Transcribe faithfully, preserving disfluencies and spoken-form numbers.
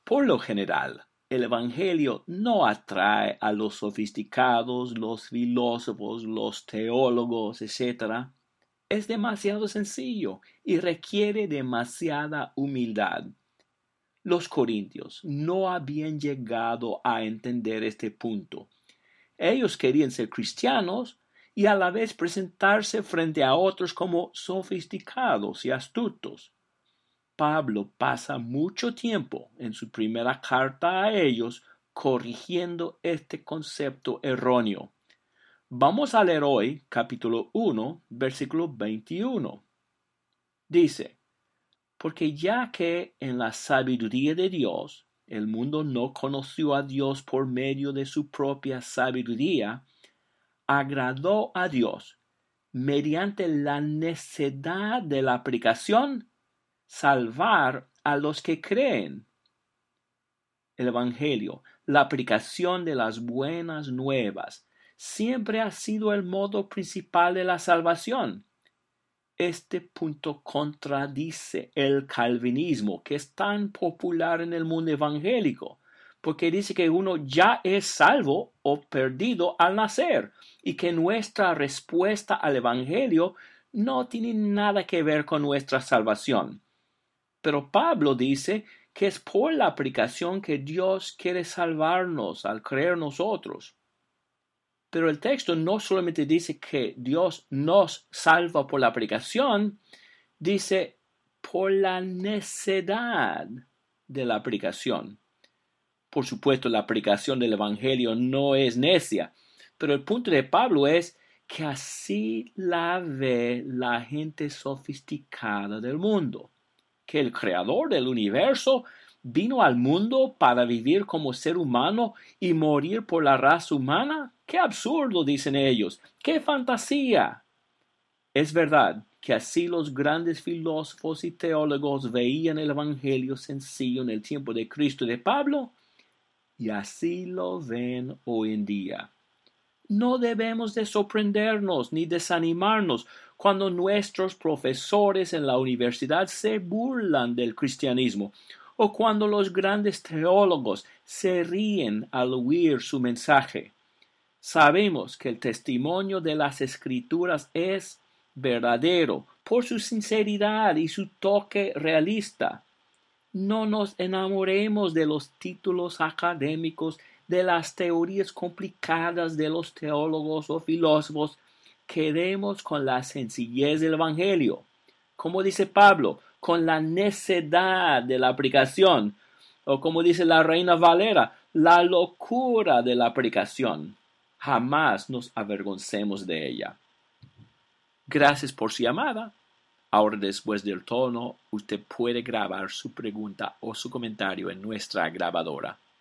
Por lo general, el Evangelio no atrae a los sofisticados, los filósofos, los teólogos, etcétera. Es demasiado sencillo y requiere demasiada humildad. Los corintios no habían llegado a entender este punto. Ellos querían ser cristianos y a la vez presentarse frente a otros como sofisticados y astutos. Pablo pasa mucho tiempo en su primera carta a ellos corrigiendo este concepto erróneo. Vamos a leer hoy capítulo uno, versículo veintiuno. Dice: porque ya que en la sabiduría de Dios el mundo no conoció a Dios por medio de su propia sabiduría, agradó a Dios mediante la necedad de la aplicación salvar a los que creen. El Evangelio, la aplicación de las buenas nuevas, siempre ha sido el modo principal de la salvación. Este punto contradice el calvinismo, que es tan popular en el mundo evangélico, porque dice que uno ya es salvo o perdido al nacer y que nuestra respuesta al evangelio no tiene nada que ver con nuestra salvación. Pero Pablo dice que es por la aplicación que Dios quiere salvarnos al creer nosotros. Pero el texto no solamente dice que Dios nos salva por la aplicación, dice por la necedad de la aplicación. Por supuesto, la aplicación del Evangelio no es necia, pero el punto de Pablo es que así la ve la gente sofisticada del mundo, que el creador del universo vino al mundo para vivir como ser humano y morir por la raza humana. ¡Qué absurdo!, dicen ellos. ¡Qué fantasía! Es verdad que así los grandes filósofos y teólogos veían el evangelio sencillo en el tiempo de Cristo y de Pablo, y así lo ven hoy en día. No debemos de sorprendernos ni desanimarnos cuando nuestros profesores en la universidad se burlan del cristianismo o cuando los grandes teólogos se ríen al oír su mensaje. Sabemos que el testimonio de las Escrituras es verdadero por su sinceridad y su toque realista. No nos enamoremos de los títulos académicos, de las teorías complicadas de los teólogos o filósofos. Quedemos con la sencillez del Evangelio. Como dice Pablo, con la necedad de la aplicación. O como dice la Reina Valera, la locura de la aplicación. Jamás nos avergoncemos de ella. Gracias por su llamada. Ahora, después del tono, usted puede grabar su pregunta o su comentario en nuestra grabadora.